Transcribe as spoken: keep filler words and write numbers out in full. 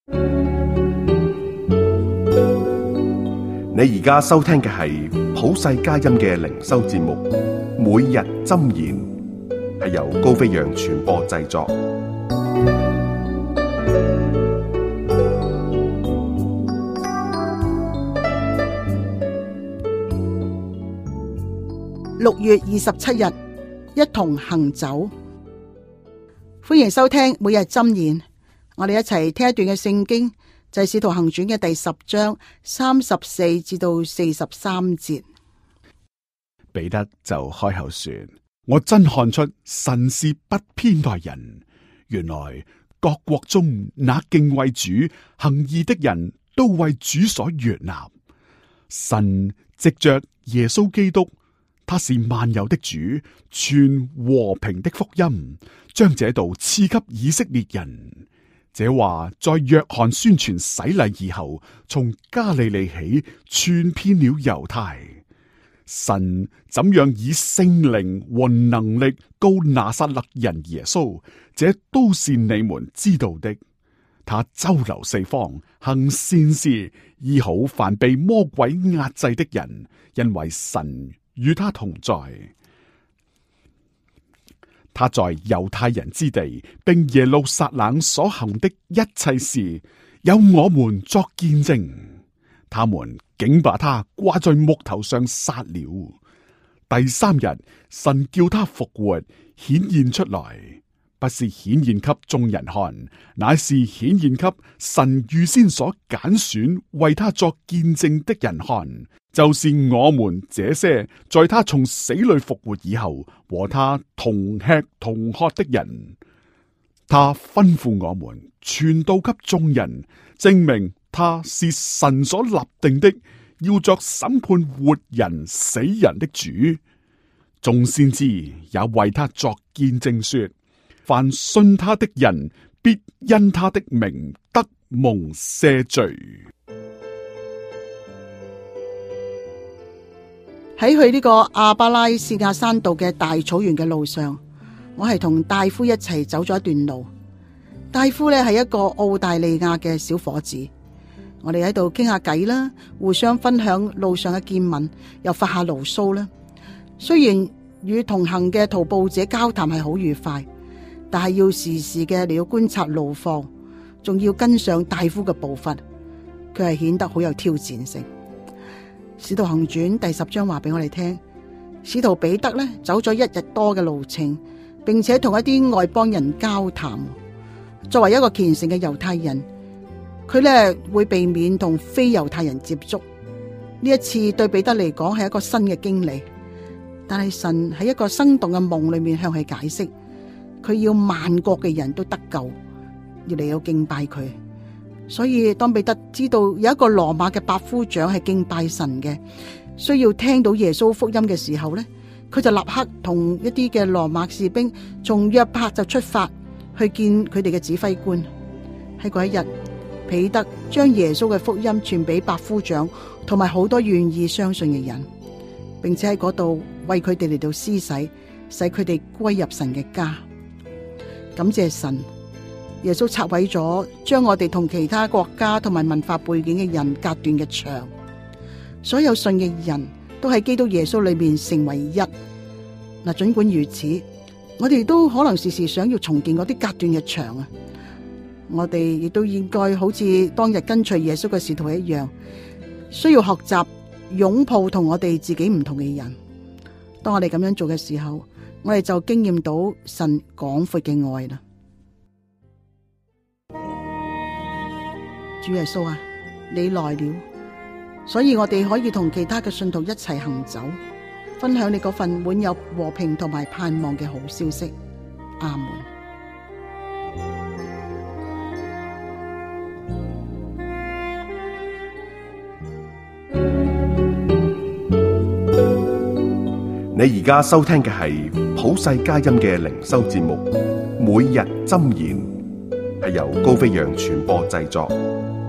你而家收聽嘅係普世佳音嘅靈修節目，每日箴言，係由高飛揚傳播製作。 六月二十七日，一同行走。歡迎收聽每日箴言。我哋一齊聽一段嘅聖經，就係、是《使徒行傳》嘅第十章三十四至到四十三節。 彼得就開口說：我真看出神是不偏待人，原來各國中那敬畏主行義的人都為主所悅納。神藉着耶穌基督，他是萬有的主，傳和平的福音，將這道賜給以色列人。這話在約翰宣傳洗禮以後，從加利利起，傳遍了猶太。神怎樣以聖靈和能力膏拿撒勒人耶穌，這都是你們知道的。他周流四方，行善事，醫好凡被魔鬼壓制的人，因為神與他同在。他在猶太人之地，並耶路撒冷所行的一切事，有我們作見證。他們竟把他掛在木頭上殺了。第三日，神叫他復活，顯現出來，不是顯現給眾人看，乃是顯現給神預先所揀選為他作見證的人看。就是我們這些在他從死裏復活以後和他同吃同喝的人。他吩咐我們傳道給眾人，證明他是神所立定的，要作審判活人死人的主。眾先知也為他作見證說，凡信他的人必因他的名得蒙赦罪。 喺去呢個亞巴拉斯亞山道嘅大草原嘅路上，我係同戴夫一齊走咗一段路。戴夫呢係一個澳大利亞嘅小伙子，我哋喺度傾下偈啦，互相分享路上嘅見聞，又發下牢騷啦。雖然與同行嘅徒步者交談係好愉快，但係要時時嘅嚟要觀察路況，仲要跟上戴夫嘅步伐，佢係顯得好有挑戰性。使徒行傳第十章話俾我哋聽，使徒彼得咧走咗一日多嘅路程，並且同一啲外邦人交談。作為一個虔誠嘅猶太人，佢咧會避免同非猶太人接觸。呢一次對彼得嚟講係一個新嘅經歷，但係神喺一個生動嘅夢裏面向佢解釋，佢要萬國嘅人都得救，要嚟到敬拜佢。所以當彼得知道有一個羅馬嘅百夫長係敬拜神嘅，需要聽到耶穌福音嘅時候呢，佢就立刻同一啲嘅羅馬士兵從約帕就出發去見佢哋嘅指揮官。喺嗰一日，彼得將耶穌嘅福音傳俾百夫長同埋好多願意相信嘅人，並且喺嗰度為佢哋嚟到施洗，使佢哋歸入神嘅家。感謝神。耶穌拆毀咗將我哋同其他國家同埋文化背景嘅人隔斷嘅牆，所有信嘅人都喺基督耶穌裏面成為一。嗱，盡管如此，我哋都可能時時想要重建嗰啲隔斷嘅牆啊！我哋亦都應該好似當日跟隨耶穌嘅使徒一樣，需要學習擁抱同我哋自己唔同嘅人。當我哋咁樣做嘅時候，我哋就經驗到神廣闊嘅愛啦。主耶穌啊，你來了，所以我哋可以同其他嘅信徒一齊行走，分享你嗰份滿有和平同埋盼望嘅好消息。阿門。 你而家收聽嘅係普世佳音嘅靈修節目，每日箴言，係由高飛揚傳播製作。